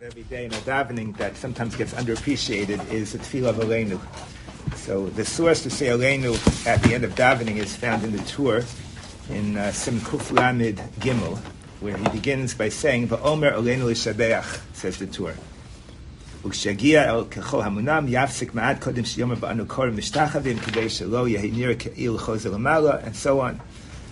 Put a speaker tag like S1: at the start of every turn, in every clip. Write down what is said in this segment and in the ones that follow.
S1: every day in our davening that sometimes gets underappreciated is the Tefillah of Aleinu. So the source to say Aleinu at the end of davening is found in the Tur in Sim Kuf Lamed Gimel, where he begins by saying, "Va'omer Aleinu l'shabeach," says the Tur. "Ukshagia el kechol hamunam yafsik ma'ad kodim sheyomer ba'anu korim mishtachavim k'dei shelo yehi nira ke'il chozer l'mala," and so on.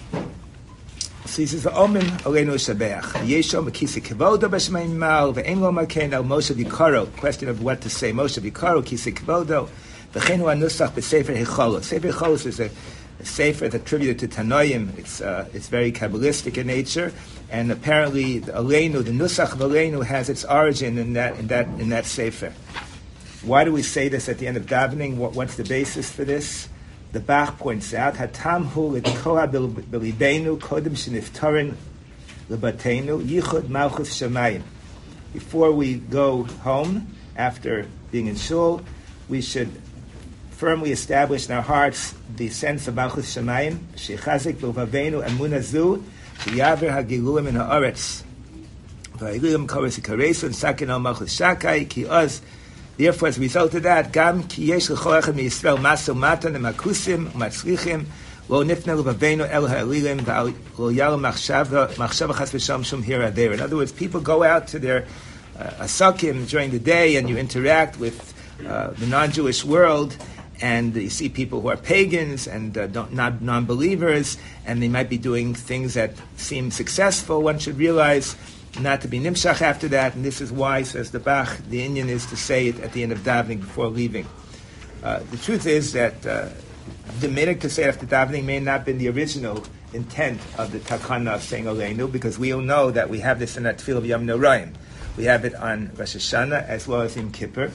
S1: So he says, "Va'omer Aleinu l'shabeach yeshom kisi kevodo b'shmeim mal ve'en lo maken el Moshe Vikaro." Question of what to say. Moshe Vikaro kisi kevodo v'chein hu anusach b'sefer Hecholos. Sefer Hecholos is a sefer attributed to Tanoim. It's very Kabbalistic in nature, and apparently the Aleinu, the Nusach of Aleinu, has its origin in that sefer. Why do we say this at the end of davening? What's the basis for this? The Bach points out, "Hatam hu l'tkoha b'libeinu kodem sheniftarin lebatenu yichud malchus shamayim." Before we go home, after being in shul, we should firmly establish in our hearts the sense of Malchus Shamayim, shechazik b'lvavenu emunah zu, sheyaver hagilulim in haaretz, v'hagilulim koros ikaresu and sakin al Malchus Shakai, ki oz. Therefore, as a result of that, gam ki yesh l'chol echad miYisrael maso matan emakusim umatzlichim lo nifna l'vavenu el ha'elilim v'lo yalam machshava chas v'sham shum here there. In other words, people go out to their asakim during the day, and you interact with the non-Jewish world, and you see people who are pagans and not non-believers, and they might be doing things that seem successful. One should realize not to be nimshach after that, and this is why, says the Bach, the Inyan is to say it at the end of davening before leaving. The truth is that the minhag to say it after davening may not have been the original intent of the takana of saying Aleinu, because we all know that we have this in that Tefillah of Yom Noraim. We have it on Rosh Hashanah as well as in Kippur,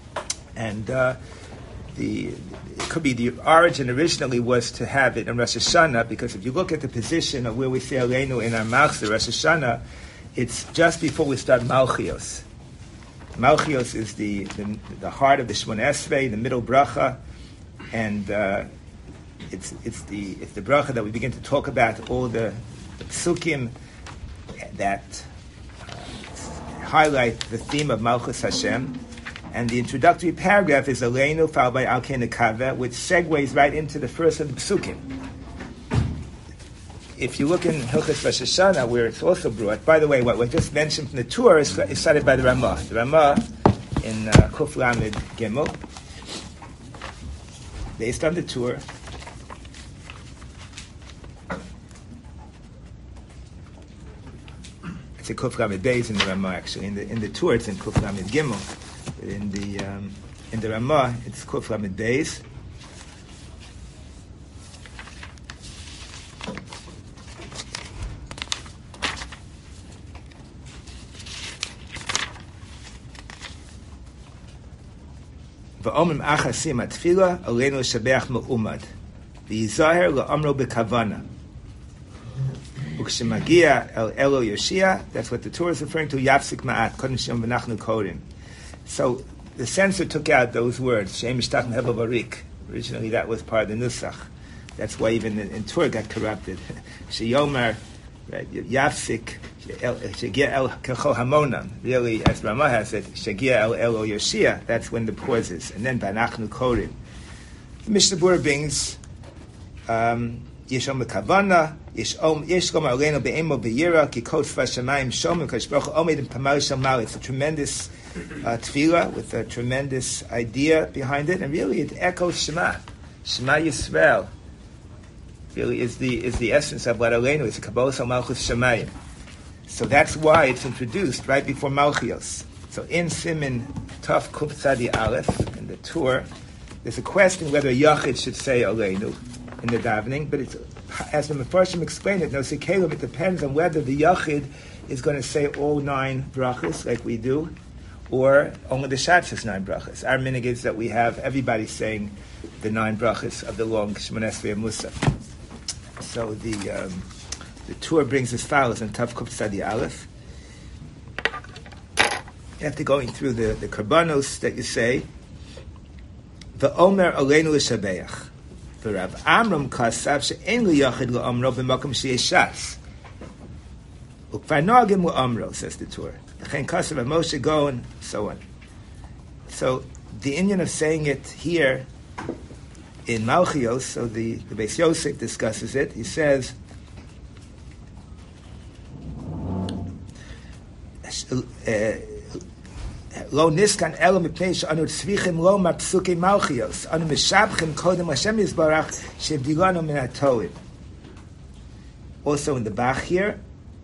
S1: and it could be the origin originally was to have it in Rosh Hashanah, because if you look at the position of where we say Aleinu in our Machzor, Rosh Hashanah, it's just before we start Malchios. Malchios is the heart of the Shemona Esrei, the middle bracha, and it's the bracha that we begin to talk about all the psukim that highlight the theme of Malchus Hashem. And the introductory paragraph is Aleinu, followed by Al Kei Nekaveh, which segues right into the first of the psukim. If you look in Hilchos Rosh Hashanah, where it's also brought, by the way, what we just mentioned from the Tur is cited by the Ramah. The Ramah in Kuf Lamed Gimel, based on the Tur. It's a Kuf Lamed Beis in the Ramah, actually. In the Tur, it's in Kuf Lamed Gimel. In the Ramah, it's Kuf Lamed Beis. V'omrim achasim atfila aleinu l'shabeach me'umad v'yizaher la'amro b'kavana u'kshemagia el elo Yoshia. That's what the Torah is referring to. Yafsik ma'at kodem shem v'nachnu kodim. So the censor took out those words, Shem Mishtach Meheba Barik. Originally that was part of the Nusach. That's why even in Torah got corrupted. Sheyomer, Yafsik, Shegia El Kechol Hamonam. Really, as Ramah has it, Shegia El Elo Yoshia. That's when the pause is. And then Banachnu Korim. The Mishnah Berurah brings Yeshom Kavana, Yeshom Aleinu Be'emo Be'yira, Ki Kod Tzva Shamayim Shomim, Kadosh Baruch Hu Omed in Pamal Shamal. It's a tremendous tefillah with a tremendous idea behind it, and really it echoes Shema Yisrael. Really is the essence of what Aleinu is, a Kabbalah Malchus Shamayim. So that's why it's introduced right before Malchios. So in Simin Tov Kuf Tzadi Aleph in the Tur, there's a question whether a Yachid should say Aleinu in the davening, but it's, as the Mefarshim explained it, no Sekelim, it depends on whether the Yachid is going to say all 9 brachas like we do, or only the Shatz's 9 brachas. Our minhag is that we have everybody saying the 9 brachas of the long Shemona Esrei Musaf. So the Tur brings as follows in Tav Kuf Tzadi Aleph. After going through the karbanos that you say, V'omer Aleinu l'shabeach. V'Rav Amram kasav she'en liyachid la'amro b'makom sheyesh shatz. Ukvar nagim la'amro, says the Tur. Chen Kasav Moshe Go, and so on. So the Indian of saying it here in Malchios, so the Beis Yosef discusses it. He says, Lo niskan elo mipnei she'anu tzvichim lo mapsukim Malchios, anu mishabchim kodem Hashem Yisbarach shebdilanu min hatoim. Also in the Bach here,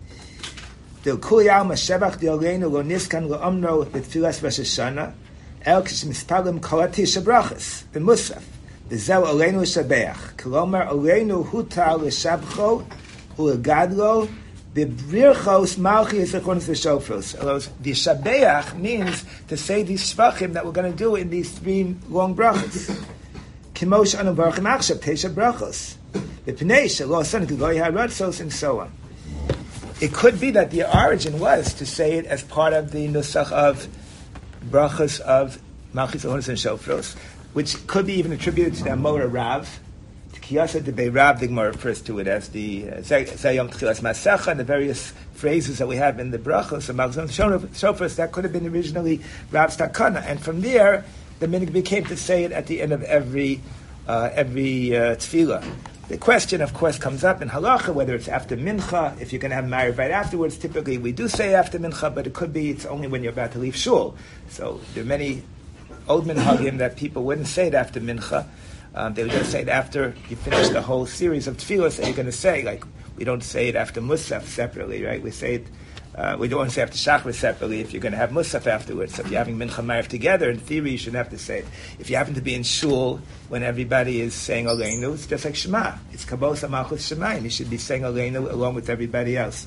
S1: Del Kuyal Mashevach Diolenu Lo Niskan Lo Omno B'Tfilas Rosh Hashanah El Kishmispalim Kolati Shabrachas B'Musaf B'Zel Olenu Shabeach Kolomar Olenu Hutar L'Shabcho U'Gadlo B'Brirchos Malchi Yisachon V'Shofros. The Shabeach means to say these Shvachim that we're going to do in these 3 long brachas. Kimosh Anu Baruchim Achshav Tesha Brachos B'Pnei Shelo Asan K'Goy HaRatzos, and so on. It could be that the origin was to say it as part of the nusach of brachas of Malchis Ahonis and Shofros, which could be even attributed to the Amora Rav. Kiyasa Debei Rav, the Gemara refers to it as the Zayom Tchilas Masecha, and the various phrases that we have in the brachas of Malchis and Shofros. That could have been originally Rav's takana, and from there the minhag became to say it at the end of every tefillah. The question, of course, comes up in halacha, whether it's after mincha, if you're going to have married right afterwards. Typically, we do say after mincha, but it could be it's only when you're about to leave shul. So there are many old minhagim that people wouldn't say it after mincha. They would just say it after you finish the whole series of tefillas that you're going to say. Like, we don't say it after musaf separately, right? We say it. We don't want to say after Shachar separately if you're going to have Musaf afterwards. So if you're having Mincha Ma'ariv together, in theory you shouldn't have to say it. If you happen to be in Shul when everybody is saying Aleinu, it's just like Shema. It's Kabos HaMalchus Shemayim. You should be saying Aleinu along with everybody else.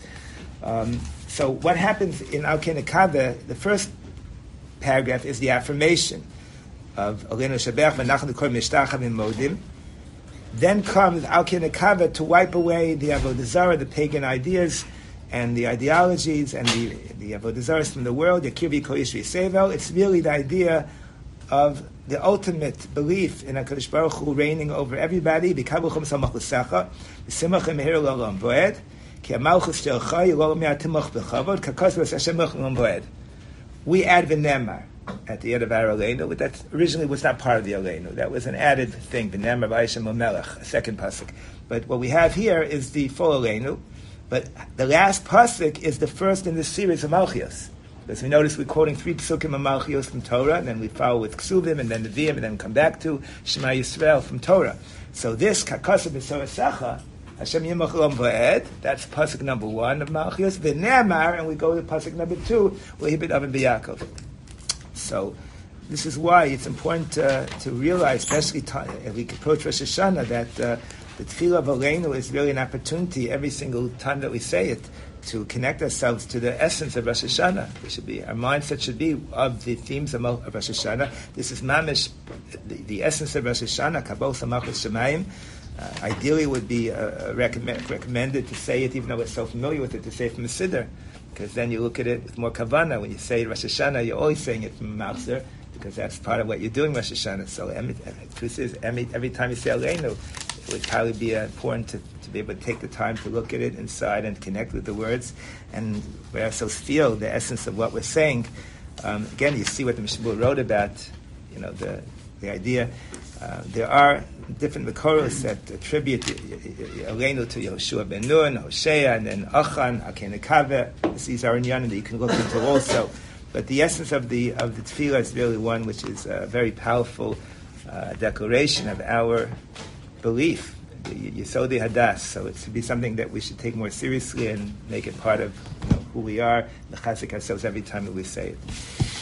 S1: So what happens in Al Kei Nekaveh, the first paragraph is the affirmation of Aleinu Shabech V'nachnu Kol Mishtachavim Modim. Then comes Al Kei Nekaveh to wipe away the Avodah Zarah, the pagan ideas, and the ideologies and the Avodah Zarahs from the world. Yakirvi Kol Ish V'Yisevel. It's really the idea of the ultimate belief in HaKadosh Baruch Hu reigning over everybody. B'kavuchom samach l'sacha, b'simachim mehir l'olam voed, ki ha'malchus shelcha yilol mi'atimach b'chavod, kakos v'sashem l'olam voed. We add v'nemar at the end of our Aleinu, but that originally was not part of the Aleinu. That was an added thing, v'nemar v'ayishem l'melech, a second pasuk. But what we have here is the full Aleinu. But the last pasuk is the first in this series of Malchios. As we notice, we're quoting 3 psukim of Malchios from Torah, and then we follow with Ksuvim, and then Nevi'im, and then come back to Shema Yisrael from Torah. So this, Kakasa B'Sorasecha, Hashem Yimach Olam V'ed, that's pasuk number 1 of Malchios, V'Ne'amar, and we go to pasuk number 2, V'Hibit Avim B'Yakov. So this is why it's important to realize, especially as we approach Rosh Hashanah, that the Tefillah of Aleinu is really an opportunity every single time that we say it to connect ourselves to the essence of Rosh Hashanah. Our mindset should be of the themes of Rosh Hashanah. This is mamish, the essence of Rosh Hashanah, Kabos HaMalchus Shemayim. Ideally, it would be recommended to say it, even though we're so familiar with it, to say it from the Siddur, because then you look at it with more kavanah. When you say Rosh Hashanah, you're always saying it from Machzor, because that's part of what you're doing Rosh Hashanah. So the truth is, every time you say Aleinu, it would probably be important to be able to take the time to look at it inside and connect with the words and so feel the essence of what we're saying. Again, you see what the Mishnah wrote about, the idea. There are different Mekoros that attribute Aleinu to Yehoshua ben Nun, Hosea, and then Achan, Al Kei Nekaveh. These are inyanim that you can look into also. But the essence of the tefillah is really one which is a very powerful declaration of our belief, the Yesodi Hadas. So it should be something that we should take more seriously and make it part of who we are, the chasik ourselves every time that we say it.